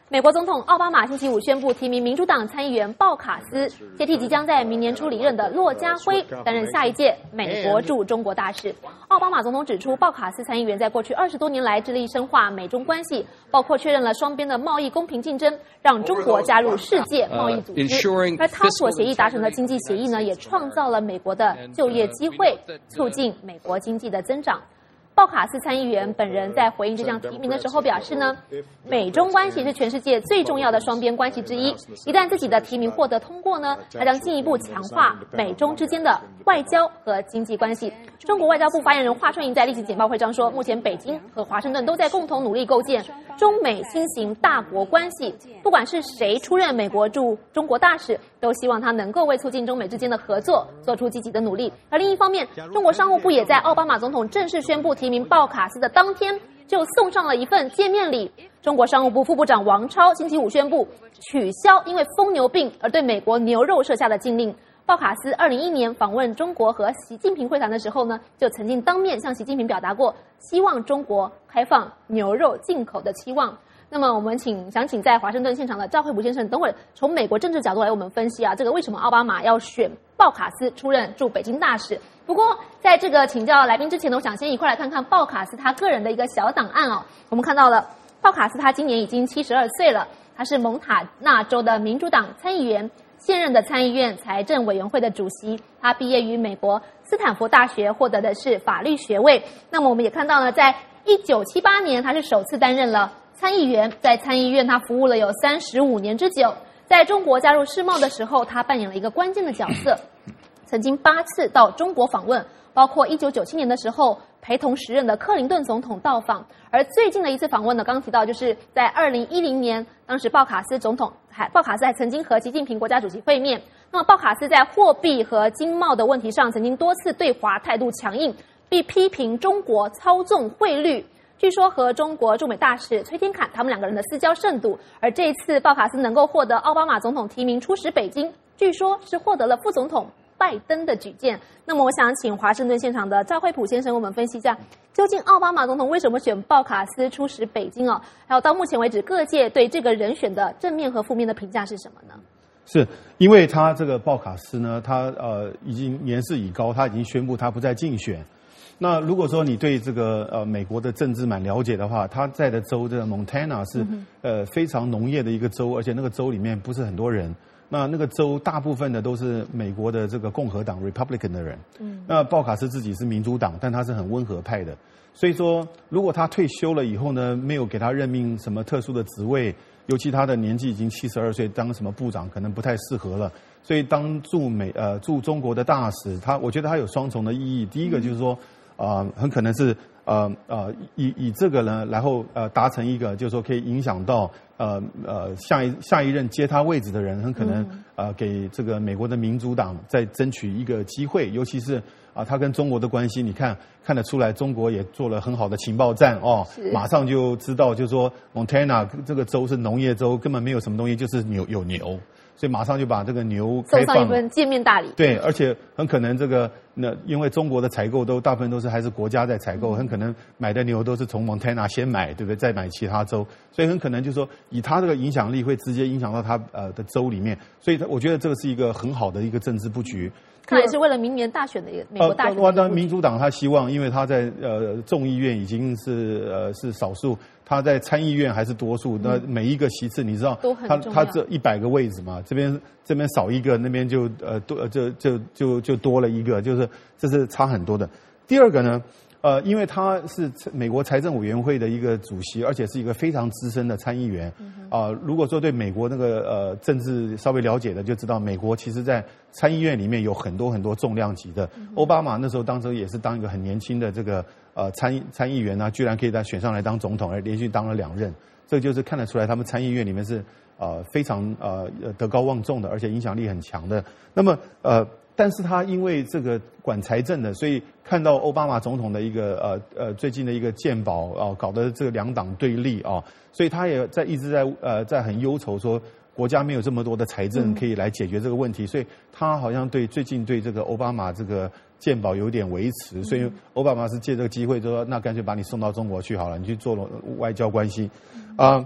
美国总统奥巴马星期五宣布提名民主党参议员鲍卡斯接替即将在明年初离任的骆家辉担任下一届美国驻中国大使。奥巴马总统指出，鲍卡斯参议员在过去20多年来致力深化美中关系，包括确认了双边的贸易公平竞争，让中国加入世界贸易组织。而他所协议达成的经济协议呢，也创造了美国的就业机会，促进美国经济的增长。鲍卡斯参议员本人在回应这项提名的时候表示呢，美中关系是全世界最重要的双边关系之一。一旦自己的提名获得通过呢，他将进一步强化美中之间的外交和经济关系。中国外交部发言人华春莹在例行简报会上说，目前北京和华盛顿都在共同努力构建中美新型大国关系，不管是谁出任美国驻中国大使，都希望他能够为促进中美之间的合作做出积极的努力。而另一方面，中国商务部也在奥巴马总统正式宣布提名鲍卡斯的当天就送上了一份见面礼。中国商务部副部长王超星期五宣布取消因为疯牛病而对美国牛肉设下的禁令。鲍卡斯2011年访问中国和习近平会谈的时候呢，就曾经当面向习近平表达过希望中国开放牛肉进口的期望。那么我们想请在华盛顿现场的赵惠普先生，等会儿从美国政治角度来我们分析这个为什么奥巴马要选鲍卡斯出任驻北京大使。不过在这个请教来宾之前呢，我想先一块来看看鲍卡斯他个人的一个小档案哦。我们看到了鲍卡斯他今年已经72岁了，他是蒙塔纳州的民主党参议员，现任的参议院财政委员会的主席。他毕业于美国斯坦福大学，获得的是法律学位。那么我们也看到呢，在1978年他是首次担任了参议员，在参议院他服务了有35年之久。在中国加入世贸的时候，他扮演了一个关键的角色，曾经8次到中国访问，包括1997年的时候陪同时任的克林顿总统到访。而最近的一次访问呢，刚刚提到就是在2010年，当时鲍卡斯还曾经和习近平国家主席会面。那么鲍卡斯在货币和经贸的问题上曾经多次对华态度强硬，并批评中国操纵汇率。据说和中国驻美大使崔天凯他们两个人的私交甚笃。而这一次鲍卡斯能够获得奥巴马总统提名出使北京，据说是获得了副总统拜登的举荐。那么我想请华盛顿现场的赵惠普先生为我们分析一下，究竟奥巴马总统为什么选鲍卡斯出使北京哦？还有到目前为止各界对这个人选的正面和负面的评价是什么呢？ 是因为他这个鲍卡斯呢，他已经年事已高，他已经宣布他不再竞选。那如果说你对这个美国的政治蛮了解的话，他在的州这个 Montana 是非常农业的一个州，而且那个州里面不是很多人。那个州大部分的都是美国的这个共和党 Republican 的人。那鲍卡斯自己是民主党，但他是很温和派的。所以说，如果他退休了以后呢，没有给他任命什么特殊的职位，尤其他的年纪已经72岁，当什么部长可能不太适合了。所以当驻中国的大使，我觉得他有双重的意义。第一个就是说，很可能是以这个呢，然后达成一个就是说可以影响到下一任接他位置的人，很可能给这个美国的民主党再争取一个机会，尤其是他跟中国的关系，你看得出来，中国也做了很好的情报战哦，马上就知道，就是说 Montana 这个州是农业州，根本没有什么东西，就是有牛。所以马上就把这个牛开放， 送上一份见面大礼。 对，而且很可能因为中国的采购大部分都是还是国家在采购，很可能买的牛都是从 Montana 先买，对不对？再买其他州，所以很可能就是说，以他这个影响力会直接影响到他的州里面，所以我觉得这个是一个很好的一个政治布局。 看来也是为了明年大选的一个美国大选的。 当然，民主党他希望，因为他在众议院已经是少数，他在参议院还是多数。那每一个席次，你知道，他这100个位置嘛，这边少一个，那边就多了一个，这是差很多的。第二个呢，因为他是美国财政委员会的一个主席，而且是一个非常资深的参议员。如果说对美国那个政治稍微了解的，就知道美国其实在参议院里面有很多很多重量级的。奥巴马那时候当时也是当一个很年轻的这个参议员居然可以选上来当总统，而连续当了2任，这就是看得出来他们参议院里面是非常德高望重的，而且影响力很强的。那么但是他因为这个管财政的，所以看到奥巴马总统的一个最近的一个健保搞得这个2党对立所以他也一直在很忧愁说国家没有这么多的财政可以来解决这个问题，所以他好像最近对这个奥巴马这个健保有点维持，所以奥巴马是借这个机会说，那干脆把你送到中国去好了，你去做外交关系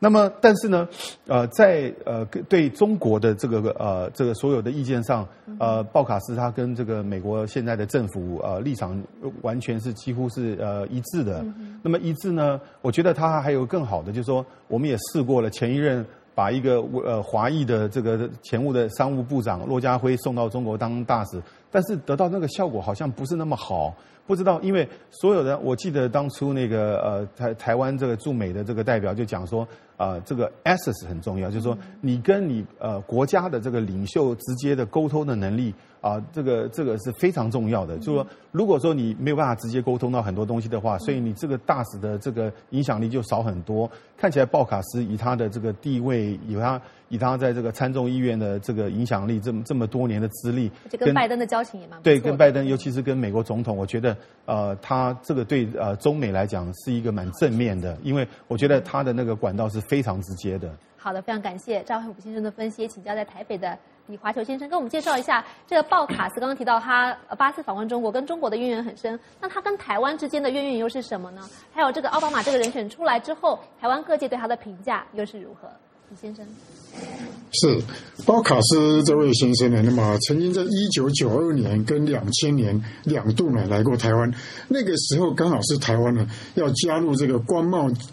那么，但是呢，在对中国的这个所有的意见上，鲍卡斯他跟这个美国现在的政府立场完全是几乎是一致的。那么一致呢，我觉得他还有更好的，就是说我们也试过了，前一任把一个华裔的这个前务的商务部长骆家辉送到中国当大使，但是得到那个效果好像不是那么好。不知道，因为所有的，我记得当初那个台湾这个驻美的这个代表就讲说，这个 access 很重要，就是说你跟你国家的这个领袖直接的沟通的能力这个是非常重要的。就是说，如果说你没有办法直接沟通到很多东西的话，所以你这个大使的这个影响力就少很多。看起来鲍卡斯以他的这个地位，以他在这个参众议院的这个影响力，这么多年的资历， 这跟拜登的交情也蛮不错的。 对，跟拜登，尤其是跟美国总统，我觉得他这个对中美来讲是一个蛮正面的，因为我觉得他的那个管道是非常直接的。 好的，非常感谢赵惠普先生的分析，也请教在台北的李华球先生跟我们介绍一下这个鲍卡斯。刚刚提到他8次访问中国，跟中国的渊源很深，那他跟台湾之间的渊源又是什么呢？还有这个奥巴马这个人选出来之后，台湾各界对他的评价又是如何？李先生。 是鲍卡斯这位先生呢，那么曾经在1992年跟2000年2度呢来过台湾，那个时候刚好是台湾呢要加入这个关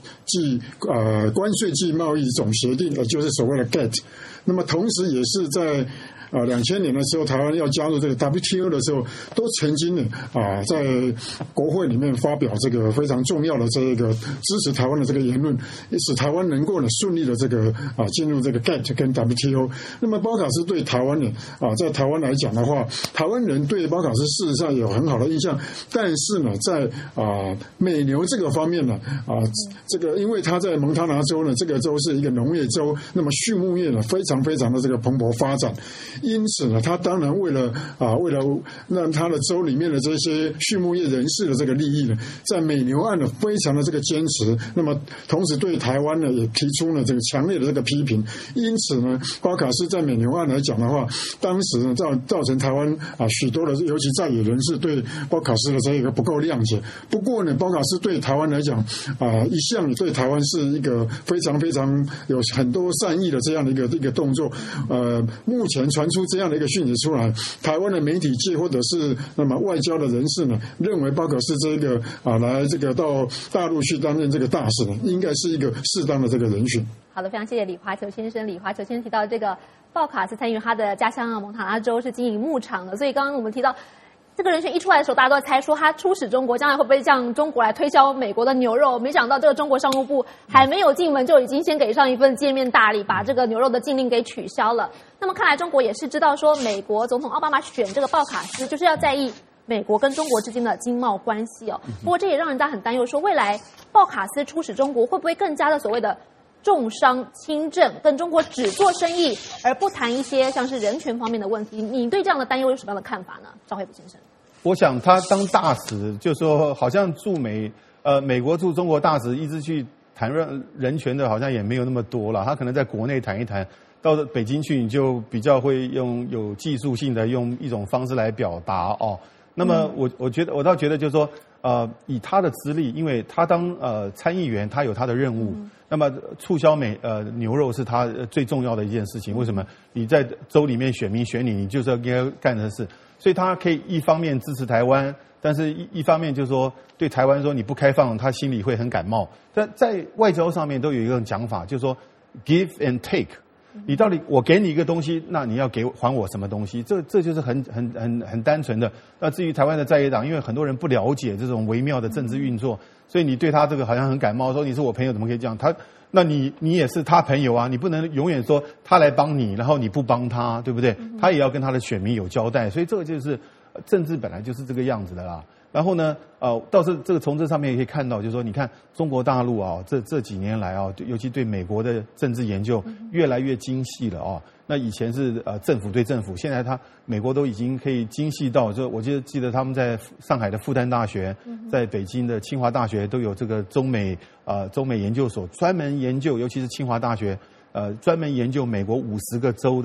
税暨贸易总协定，也就是所谓的 GATT。那么同时也是在2000年的时候，台湾要加入这个 WTO 的时候，都曾经呢在国会里面发表这个非常重要的这个支持台湾的这个言论，使台湾能够呢顺利的这个进入这个 GATT 跟 WTO。那么鲍卡斯对台湾呢在台湾来讲的话，台湾人对鲍卡斯事实上有很好的印象，但是呢在美牛这个方面呢这个因为他在蒙塔拿州呢，这个州是一个农业州，那么畜牧业呢非常的这个蓬勃发展。因此呢，他当然为了让他的州里面的这些畜牧业人士的这个利益呢，在美牛案呢非常的这个坚持。那么同时对台湾呢也提出了这个强烈的这个批评。因此呢，鲍卡斯在美牛案来讲的话，当时呢造成台湾许多的尤其在野人士对鲍卡斯的这个不够谅解。不过呢，鲍卡斯对台湾来讲一向对台湾是一个非常有很多善意的这样的一个动作。目前传出这样的一个讯息出来，台湾的媒体界或者是那么外交的人士呢，认为鲍卡斯这个来这个到大陆去担任这个大使呢，应该是一个适当的这个人选。 好的，非常谢谢李华球先生。李华球先生提到这个鲍卡斯参与他的家乡蒙塔纳州是经营牧场的，所以刚刚我们提到这个人选一出来的时候，大家都在猜说他出使中国，将来会不会向中国来推销美国的牛肉？没想到这个中国商务部还没有进门，就已经先给上一份见面大礼，把这个牛肉的禁令给取消了。那么看来中国也是知道说，美国总统奥巴马选这个鲍卡斯，就是要在意美国跟中国之间的经贸关系哦。不过这也让人家很担忧，说未来鲍卡斯出使中国会不会更加的所谓的重商轻政，跟中国只做生意，而不谈一些像是人权方面的问题？你对这样的担忧有什么样的看法呢？赵惠普先生。 我想他当大使，就说好像美国驻中国大使一直去谈论人权的，好像也没有那么多了。他可能在国内谈一谈，到北京去你就比较会用有技术性的用一种方式来表达哦。那么我倒觉得就是说，以他的资历，因为他当参议员，他有他的任务。那么促销牛肉是他最重要的一件事情。为什么？你在州里面选民选你就是要应该干的事。所以他可以一方面支持台湾，但是一方面就是说对台湾说你不开放，他心里会很感冒。但在外交上面都有一个讲法，就是说 give and take。你到底我给你一个东西，那你要还我什么东西？这就是很单纯的。那至于台湾的在野党，因为很多人不了解这种微妙的政治运作，所以你对他这个好像很感冒，说你是我朋友怎么可以这样？那你也是他朋友啊，你不能永远说他来帮你，然后你不帮他，对不对？他也要跟他的选民有交代，所以这个就是政治本来就是这个样子的啦。然后呢，倒是这个从这上面也可以看到，就是说，你看中国大陆啊，这几年来啊，尤其对美国的政治研究越来越精细了啊。那以前是政府对政府，现在美国都已经可以精细到，就我记得他们在上海的复旦大学，在北京的清华大学都有这个中美研究所，专门研究，尤其是清华大学专门研究美国50个州的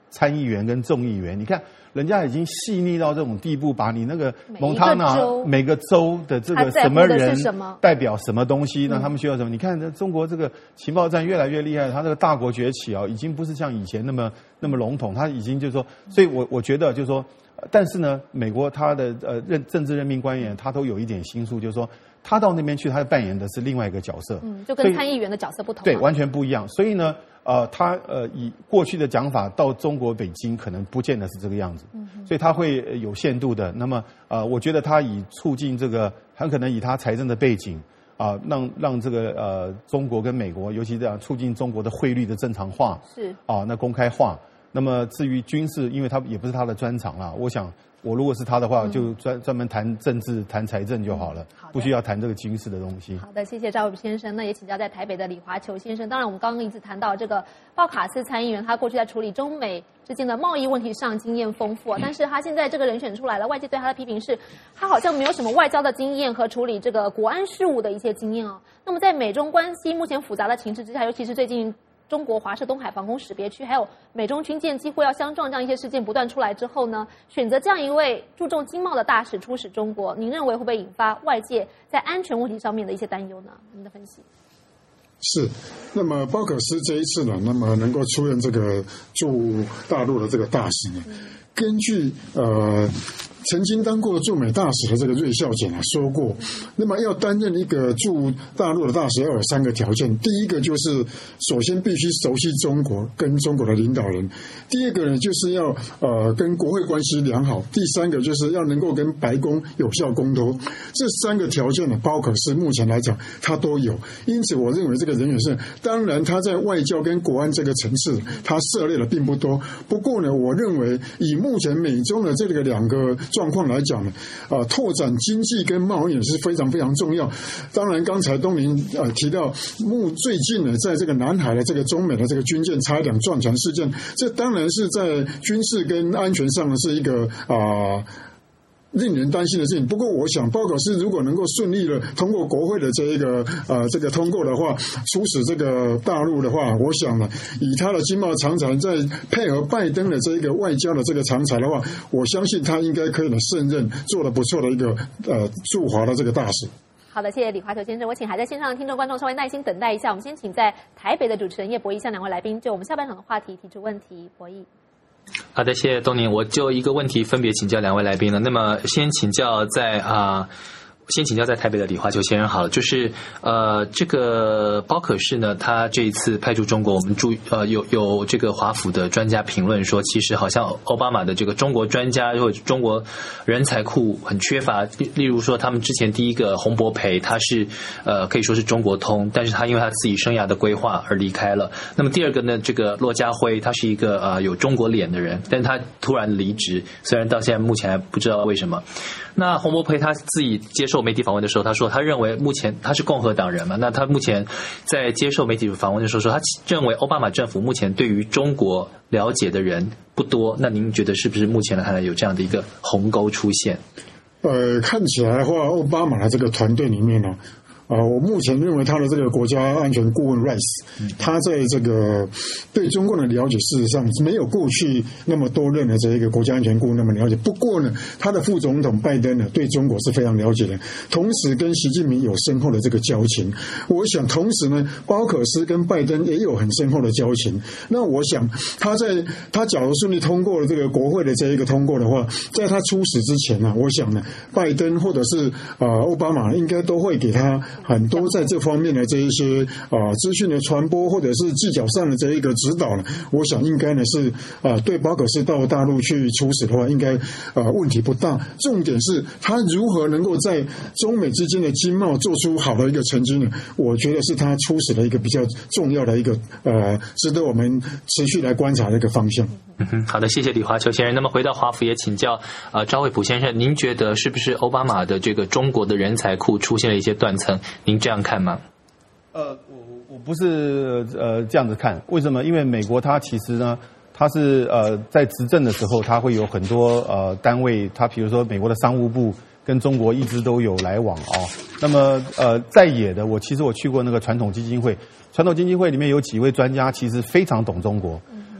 参议员跟众议员，你看人家已经细腻到这种地步，把你那个蒙塔纳每个州的这个什么人代表什么东西，那他们需要什么？你看中国这个情报战越来越厉害，他这个大国崛起已经不是像以前那么笼统，他已经就是说，所以我觉得就是说，但是呢，美国他的政治任命官员他都有一点心术，就是说。他到那边去，他扮演的是另外一个角色， 就跟参议员的角色不同， 对，完全不一样。所以呢，他以过去的讲法到中国北京，可能不见得是这个样子，所以他会有限度的。那么我觉得他以促进这个，很可能以他财政的背景让这个中国跟美国，尤其这样促进中国的汇率的正常化， 是那公开化。那么至于军事，因为他也不是他的专长啦，我想。我如果是他的话，就专门谈政治、谈财政就好了，不需要谈这个军事的东西。 好的，谢谢赵伟先生。那也请教在台北的李华球先生。当然，我们刚刚一直谈到这个鲍卡斯参议员，他过去在处理中美之间的贸易问题上经验丰富，但是他现在这个人选出来了，外界对他的批评是，他好像没有什么外交的经验和处理这个国安事务的一些经验哦。那么在美中关系目前复杂的情势之下，尤其是最近。中国华设东海防空识别区，还有美中军舰几乎要相撞这样一些事件不断出来之后呢，选择这样一位注重经贸的大使出使中国，您认为会不会引发外界在安全问题上面的一些担忧呢？您的分析？ 是，那么鲍可斯这一次呢，那么能够出任这个驻大陆的这个大使呢，根据曾经当过驻美大使的这个瑞孝俭说过，那么要担任一个驻大陆的大使要有3个条件，第一个就是首先必须熟悉中国跟中国的领导人，第二个呢就是要跟国会关系良好，第3个就是要能够跟白宫有效沟通。这3个条件呢，鲍可斯目前来讲他都有，因此我认为这个人员是，当然他在外交跟国安这个层次他涉猎的并不多，不过呢，我认为以目前美中的这个2个状况来讲呢，拓展经济跟贸易也是非常非常重要。当然，刚才东林提到，最近呢，在这个南海的这个中美的这个军舰差一点撞船事件，这当然是在军事跟安全上呢是一个令人担心的事情。不过，我想鲍可斯如果能够顺利的通过国会的这个通过的话，出使这个大陆的话，我想呢，以他的经贸长才，再配合拜登的这个外交的这个长才的话，我相信他应该可以胜任做得不错的一个驻华的这个大使。 好的，谢谢李华球先生。我请还在线上的听众观众稍微耐心等待一下。我们先请在台北的主持人叶博弈向2位来宾就我们下半场的话题提出问题。博弈。 好的，谢谢东宁。我就一个问题分别请教2位来宾了。那么先请教在台北的李华球先生好了，就是这个鲍可斯呢，他这一次派驻中国，我们有这个华府的专家评论说，其实好像奥巴马的这个中国专家或者中国人才库很缺乏。例如说，他们之前第一个洪博培，他是可以说是中国通，但是他因为他自己生涯的规划而离开了。那么第二个呢，这个骆家辉，他是一个有中国脸的人，但是他突然离职，虽然到现在目前还不知道为什么。那洪博培他自己接受媒体访问的时候，他说他认为目前他是共和党人嘛，那他目前在接受媒体访问的时候说，他认为奥巴马政府目前对于中国了解的人不多。那您觉得是不是目前看来有这样的一个鸿沟出现？ 看起来的话，奥巴马的这个团队里面呢，我目前认为他的这个国家安全顾问 Rice， 他在这个对中共的了解，事实上没有过去那么多任的这一个国家安全顾问那么了解。不过呢，他的副总统拜登呢，对中国是非常了解的，同时跟习近平有深厚的这个交情。我想，同时呢，鲍可斯跟拜登也有很深厚的交情。那我想，他假如顺利通过了这个国会的这一个通过的话，在他出使之前呢，我想呢，拜登或者是奥巴马应该都会给他很多在这方面的这一些资讯的传播或者是技巧上的这一个指导呢，我想应该呢是对鲍可斯到大陆去出使的话，应该问题不大。重点是他如何能够在中美之间的经贸做出好的一个成绩呢？我觉得是他出使的一个比较重要的一个值得我们持续来观察的一个方向。 好的，谢谢李华球先生。那么回到华府也请教赵惠普先生，您觉得是不是奥巴马的这个中国的人才库出现了一些断层？您这样看吗？ 我不是这样子看。为什么？因为美国它其实呢，它是在执政的时候，它会有很多单位，它比如说美国的商务部跟中国一直都有来往那么在野的，我去过那个传统基金会里面有几位专家，其实非常懂中国。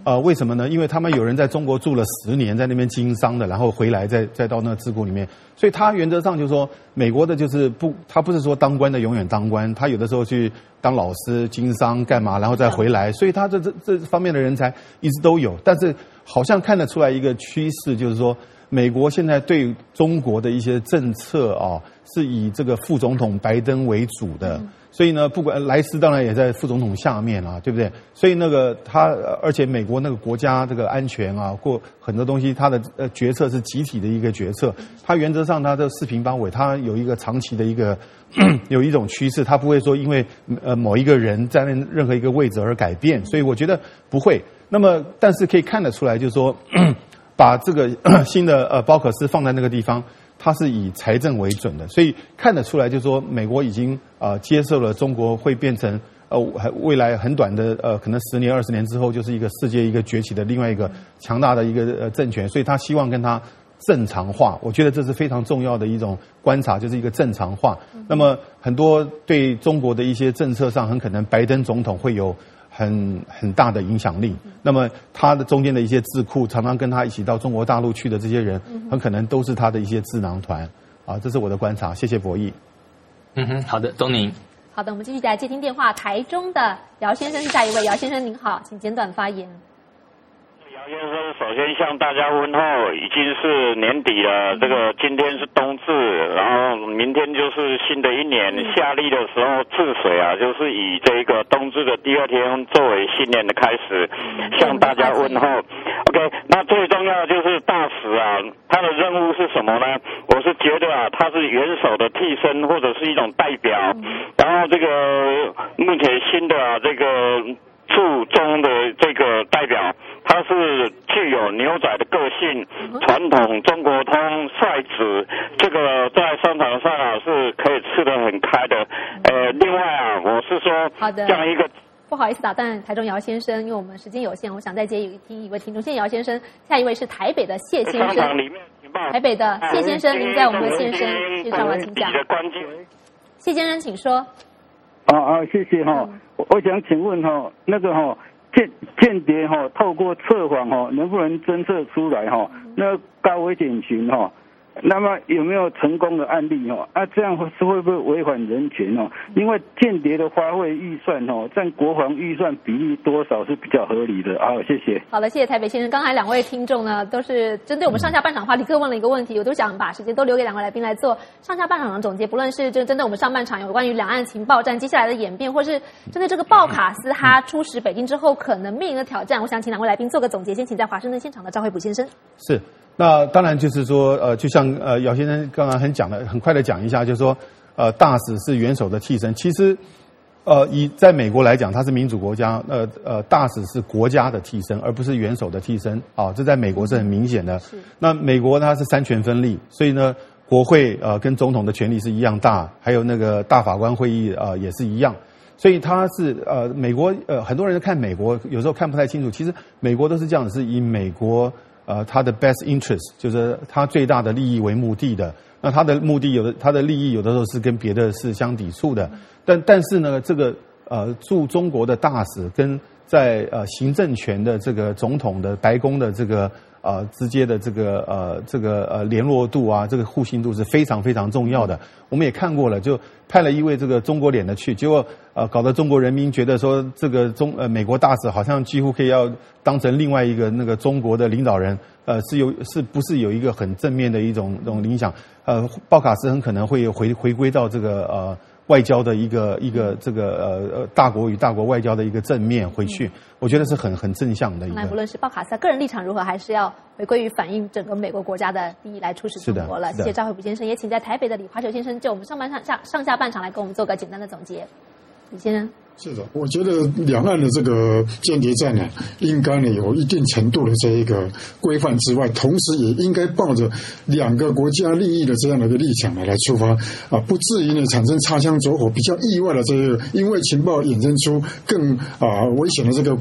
为什么呢？因为他们有人在中国住了10年，在那边经商的，然后回来再到那个智库里面，所以他原则上就是说，美国的就是他不是说当官的永远当官，他有的时候去当老师、经商干嘛，然后再回来，所以他这方面的人才一直都有。但是好像看得出来一个趋势，就是说，美国现在对中国的一些政策啊，是以这个副总统拜登为主的。所以呢，不管莱斯当然也在副总统下面啊，对不对？所以那个而且美国那个国家这个安全啊，或很多东西，它的决策是集体的一个决策。它原则上它的四平八稳，它有一个长期的一个有一种趋势，它不会说因为某一个人在任何一个位置而改变。所以我觉得不会。那么，但是可以看得出来，就是说把这个新的包可斯放在那个地方。它是以财政为准的，所以看得出来，就是说美国已经接受了中国会变成未来很短的可能10年20年之后，就是一个世界一个崛起的另外一个强大的一个政权，所以他希望跟它正常化。我觉得这是非常重要的一种观察，就是一个正常化。那么很多对中国的一些政策上，很可能拜登总统会有很大的影响力。那么他的中间的一些智库，常常跟他一起到中国大陆去的这些人，很可能都是他的一些智囊团啊，这是我的观察。谢谢博弈。 好的，东宁。 好的，我们继续来接听电话，台中的姚先生是下一位。姚先生您好，请简短发言。 姚先生，首先向大家问候，已经是年底了，这个今天是冬至，然后明天就是新的一年，夏历的时候治水啊，就是以这个冬至的第2天作为新年的开始，向大家问候。OK， 那最重要的就是大使啊，他的任务是什么呢？我是觉得啊，他是元首的替身或者是一种代表，然后这个目前新的这个驻中的这个代表，他是具有牛仔的个性，传统中国通率直，这个在商场上啊是可以吃得很开的。另外啊，我是说这样一个。 不好意思打断台中姚先生，因为我们时间有限，我想再接听一位听众。谢谢姚先生，下一位是台北的谢先生。台北的谢先生，您在我们的线上，谢上了，请讲。谢先生，请说。 谢谢哈。我想请问哈，那个哈间谍哈透过测谎哈，能不能侦测出来哈？那高危险群哈？那么有没有成功的案例哦？这样会不会违反人权哦？因为间谍的花费预算哦，占国防预算比例多少是比较合理的啊？谢谢。 好的，谢谢台北先生。刚才2位听众呢，都是针对我们上下半场话题各问了一个问题，我都想把时间都留给2位来宾来做上下半场的总结。不论是针对我们上半场有关于两岸情报战接下来的演变，或是针对这个鲍卡斯他出使北京之后可能面临的挑战，我想请2位来宾做个总结。先请在华盛顿现场的赵惠普先生。 是。那当然就是说，就像姚先生刚刚很快的讲一下，就是说，大使是元首的替身。其实，在美国来讲，它是民主国家，大使是国家的替身，而不是元首的替身。这在美国是很明显的。那美国它是3权分立，所以呢，国会跟总统的权力是一样大，还有那个大法官会议也是一样。所以它是美国很多人看美国有时候看不太清楚，其实美国都是这样子，是以美国。他的 best interest 就是他最大的利益为目的的。那他的目的他的利益有的时候是跟别的是相抵触的。但是呢，这个驻中国的大使跟在行政权的这个总统的白宫的这个直接的这个联络度啊，这个互信度是非常非常重要的。我们也看过了，就派了一位这个中国脸的去，结果搞得中国人民觉得说这个美国大使好像几乎可以要当成另外一个那个中国的领导人，是不是有一个很正面的一种影响？鲍卡斯很可能会回归到这个外交的一个这个大国与大国外交的一个正面回去，我觉得是很正向的一个。 那不论是鲍卡斯个人立场如何，还是要回归于反映整个美国国家的利益来出使中国了。谢谢赵惠普先生，也请在台北的李华球先生就我们上下半场来跟我们做个简单的总结。李先生。 是的，我觉得两岸的这个间谍战呢，应该呢有一定程度的这一个规范之外，同时也应该抱着2个国家利益的这样的一个立场来出发不至于呢产生擦枪走火比较意外的这个，因为情报衍生出更危险的这个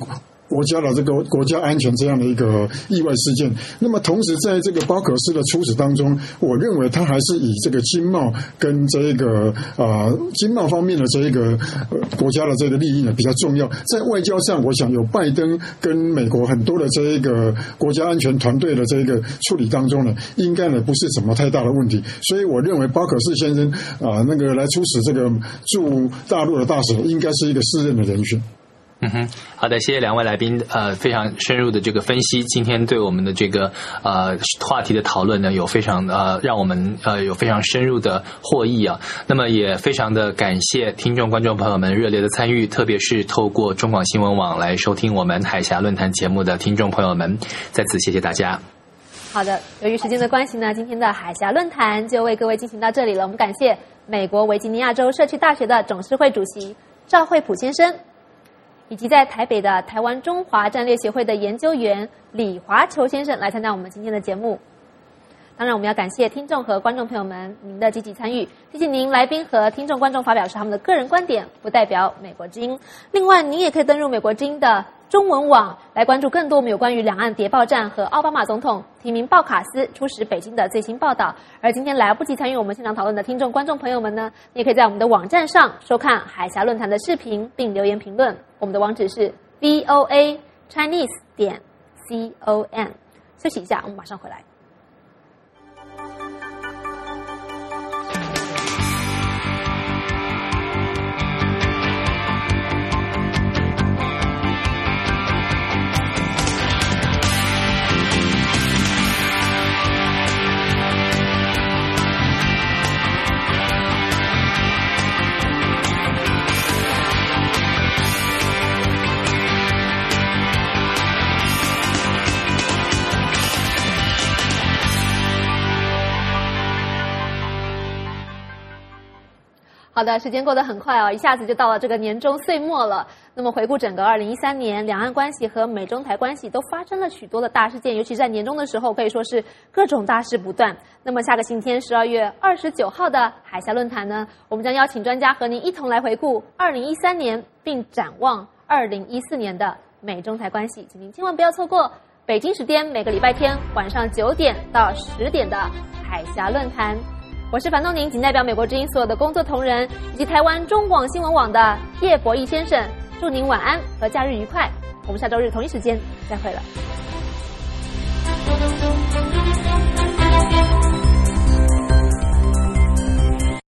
国家的这个国家安全这样的一个意外事件。那么同时在这个包可斯的处死当中，我认为他还是以这个经贸跟这个经贸方面的这个国家的这个利益呢比较重要。在外交上，我想有拜登跟美国很多的这个国家安全团队的这个处理当中呢，应该呢不是什么太大的问题。所以我认为包可斯先生那个来出使这个驻大陆的大使，应该是一个适任的人选。 好的，谢谢两位来宾，非常深入的这个分析。今天对我们的这个话题的讨论呢，有非常让我们有非常深入的获益啊。那么也非常的感谢听众观众朋友们热烈的参与，特别是透过中广新闻网来收听我们海峡论坛节目的听众朋友们，再次谢谢大家。 好的，由于时间的关系呢，今天的海峡论坛就为各位进行到这里了。我们感谢美国维吉尼亚州社区大学的董事会主席赵惠普先生，以及在台北的台湾中华战略协会的研究员李华球先生来参加我们今天的节目。当然我们要感谢听众和观众朋友们您的积极参与，提醒您来宾和听众观众发表是他们的个人观点，不代表美国之音。另外您也可以登入美国之音的中文网来关注更多我们有关于两岸谍报战和奥巴马总统提名鲍卡斯出使北京的最新报道。而今天来不及参与我们现场讨论的听众观众朋友们呢，你也可以在我们的网站上收看海峡论坛的视频并留言评论，我们的网址是 voachinese.com。 休息一下，我们马上回来。好的，时间过得很快哦，一下子就到了这个年终岁末了。那么回顾整个2013年，两岸关系和美中台关系都发生了许多的大事件，尤其是在年终的时候，可以说是各种大事不断。那么下个星期天12月29号的海峡论坛呢，我们将邀请专家和您一同来回顾2013年，并展望2014年的美中台关系，请您千万不要错过北京时间每个礼拜天晚上9点到10点的海峡论坛。我是樊东宁，仅代表美国之音所有的工作同仁以及台湾中广新闻网的叶博义先生，祝您晚安和假日愉快。我们下周日同一时间再会了。